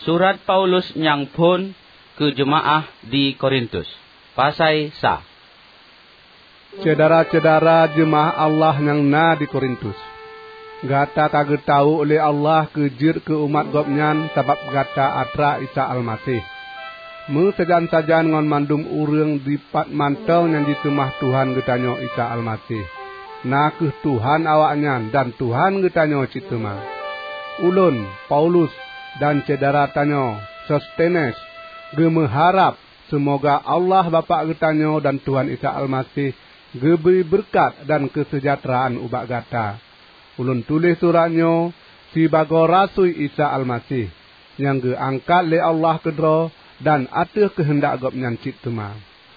Surat Paulus nyang pun ke jemaah di Korintus. Pasai sa. Cedara-cedara jemaah Allah yang na di Korintus. Gata kagak tahu oleh Allah kejir ke umat gopnyan sebab gata atra Isa Al-Masih. Sejan-sajan ngon mandum urang dipat mantau yang ditemah Tuhan getanyo Isa Al-Masih. Nah ke Tuhan awaknya dan Tuhan getanyo citema. Ulun, Paulus dan cedara tanyo Sostenes gemeharap semoga Allah Bapa getanyo dan Tuhan Isa Al-Masih geberi berkat dan kesejahteraan ubak gata. Ulun tulis suratnyo si bago rasul Isa Al-Masih yang geangkat le Allah kedro dan ateh kehendak gopnyan citema.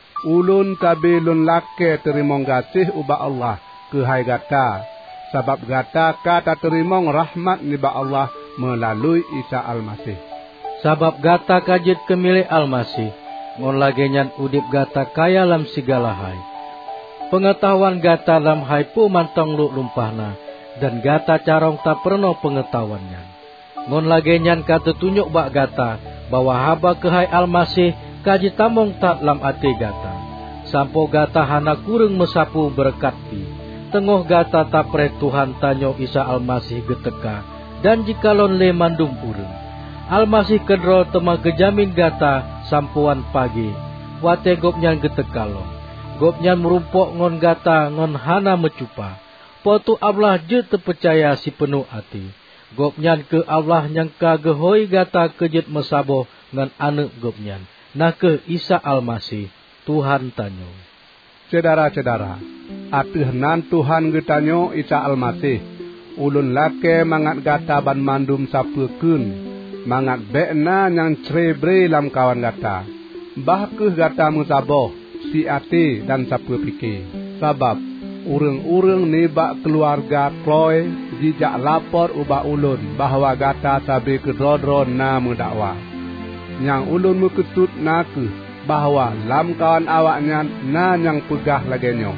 Ulun tabe lun lake terimong gasih ubak Allah ke hai gata. Sebab gata kata terimong rahmat niba Allah melalui Isa Al-Masih. Sebab gata kajit kemilik Al-Masih, ngon lagenyan udip gata kaya lam segala hai. Pengetahuan gata lam hai pu mantong lu lumpahna, dan gata carong tak perno pengetahuannya. Ngon lagenyan kata tunjuk bak gata, bahwa haba kehai Al-Masih kajit tamong tak lam ati gata. Sampo gata hana kurang mesapu berkati. Tengah gata tapre Tuhan tanyo Isa Al-Masih geteka, dan jikalon le mandum urang. Al-Masih kedro tema kejamin gata sampuan pagi, wate gopnyan getekalon. Gopnyan merumpok ngon gata ngon hana mecupa. Potu Allah je terpercaya si penuh hati. Gopnyan ke Allah yang kagehoi gata kejit mesaboh ngan anak gopnyan. Nah ke Isa Al-Masih, Tuhan tanyo. Cedara-cedara, atih nan Tuhan getanyo Isa Al-Masih. Ulun lake mangat gata ban mandum sapekeun, mangat bekna yang cerebre lam kawan gata. Bahkeh gata musaboh, si ati dan sape pikir. Sabab urang-urang nebak keluarga kloy jijak lapor ubak ulun bahwa gata sabe kedrodro na mendakwa. Yang ulun meketut nakeh bahwa lam kawan awaknya na yang pegah lagenyo.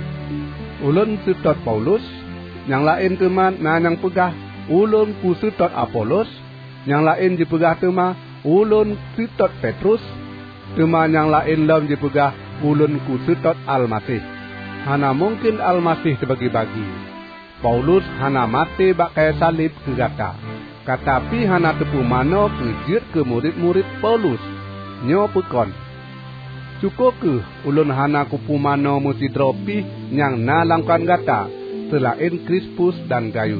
Ulun setot Paulus, yang lain teman na yang pegah. Ulun ku setot Apolos, yang lain dipegah tema. Ulun setot Petrus, teman yang lain lam dipegah. Ulun ku setot Al-Masih. Hana mungkin Al-Masih terbagi-bagi. Paulus hana mati bakai salib ke gata. Katapi hana tepu mano kejir ke murid-murid Paulus. Nyo pekon. Cukup ke ulun hana kupu mano musi dropi yang nalangkan gata selain Krispus dan Gaius.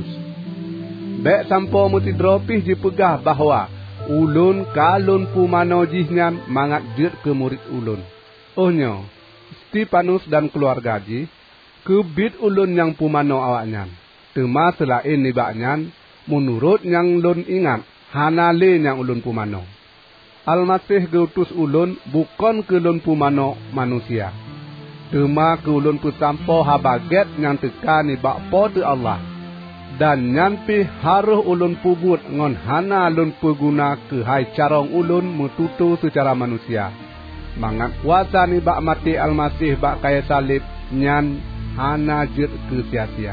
Bek sampo musi dropi dipegah bahwa ulun kalun pumano jihnya mangat dir ke murid ulun. Ohnya, Stefanus dan keluarga ji kebit ulun yang pumano awaknya. Tema selain nibaknya menurut yang ulun ingat hana le yang ulun pumano. Al-Masih geutus ulun bukan ke ulun pumano manusia. Tema ke ulun pusampo habaget yang teka ni bakpo te Allah. Dan nyampi haruh ulun pugut ngon hana ulun peguna ke hai carong ulun metutu secara manusia. Mangat kuasa ni bak mati Al-Masih bak kaya salib nyan hana jir ke sia-sia.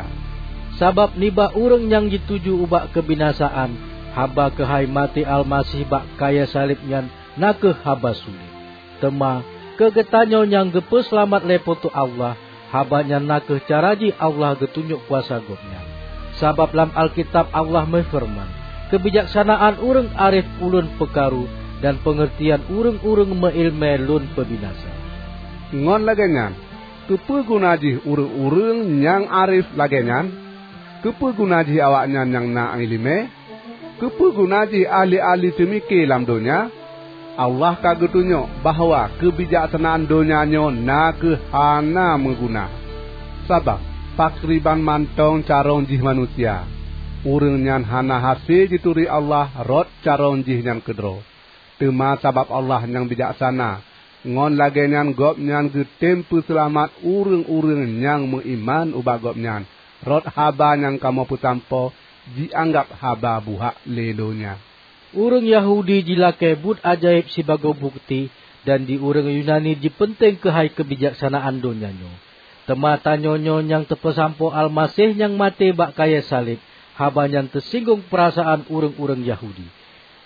Sabab niba urang yang dituju ubak kebinasaan, haba kehai mati Al-Masih bak kaya salib nyan nakeh haba sulit. Tema kegetanyo yang gepe selamat lepo tu Allah, haba nyan nakeh caraji Allah getunjuk kuasa gopnya. Sabab lam Alkitab Allah memfirman, kebijaksanaan urang arif ulun pekaru dan pengertian urang-urang meilme lun pebinasa. Ngon lagenyan, kepegunaji urang-urang yang arif lagenyan, kepegunaji awaknya yang na ilme, kepegunaji ahli-ahli temike lam dunia. Allah kagetunyo bahwa kebijaksanaan dunianyo na kehana mengguna. Sabab pakriban mantong carong jih manusia. Urang nyan hana hasil dituri Allah rot carong jih nyan kedro. Tema sabab Allah yang bijaksana. Ngon lage nyan gop nyan getempu selamat urang-urang yang mengiman ubah gop nyan. Rot haba yang kamu putampo dianggap haba buhak lelonya. Urang Yahudi jilake bud ajaib si bago bukti dan di urang Yunani jipenting kehai kebijaksanaan dunianyo. Tema tanyonyo yang tepesampo Al-Masih yang mati bak kaya salib, haba yang tersinggung perasaan urang-urang Yahudi.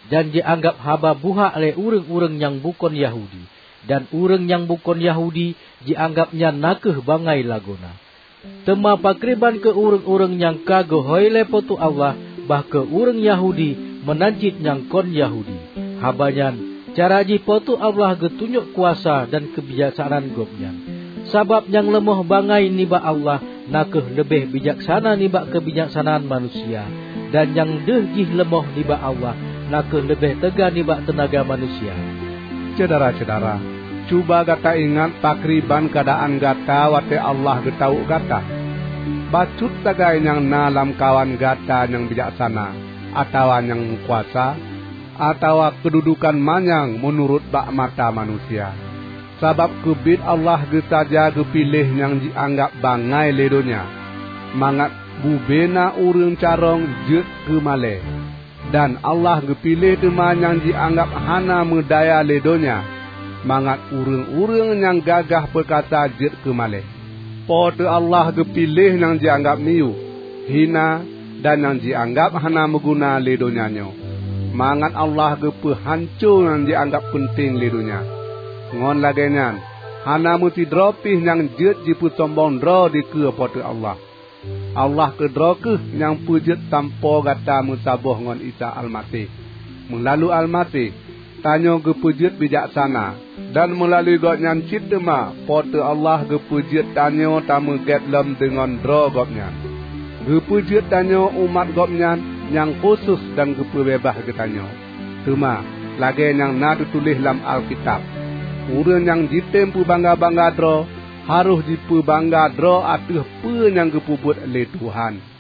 dan dianggap haba buhak oleh urang-urang yang bukan Yahudi, dan urang yang bukan Yahudi dianggapnya nakeh bangai lagona. Tema pakriban ke urang-urang yang kagohoi lepotu Allah, bah ke urang Yahudi menancit yang kon Yahudi. Habanyan cara jipotu Allah getunjuk kuasa dan kebijaksanaan gobnyan. Sabab yang lemah bangai niba Allah nakeh lebih bijaksana niba kebijaksanaan manusia, dan yang dehjih lemah niba Allah nakeh lebih tegar niba tenaga manusia. Cedara-cedara, cuba gata ingat pakriban keadaan gata wate Allah getau gata. Bacut tagai yang nalam kawan gata yang bijaksana, atau yang kuasa, atau kedudukan manyang menurut bak mata manusia. Sabab kebid Allah getaja gepilih yang dianggap bangai ledonya. Mangat bubena urang carong jet kemale. Dan Allah gepilih teman yang dianggap hana medaya ledonya. Mangat urang-urang yang gagah perkata jet kemale. Pote Allah gepilih yang dianggap miu, hina, dan yang dianggap hana meguna ledonya nyo. Mangat Allah gepehancur yang dianggap penting ledonya. Ngon lagenyan, hana muti dropih yang jet jipu sombong dro di ke pote Allah. Allah ke dro ke yang pujet tanpa gata musaboh ngon Isa Al-Masih. Melalui Al-Masih, tanyo gepujet bijaksana, dan melalui godnyan citema, pote Allah gepujet tanyo tamu getlem dengan dro gopnyan. Gepujet tanyo umat gopnyan yang khusus dan gepebebah getanyo. Tuma, lagi yang na ditulis dalam Alkitab. Urang yang ditempu bangga-bangga dro, harus dipu bangga dro atuh pe yang gepubut oleh Tuhan.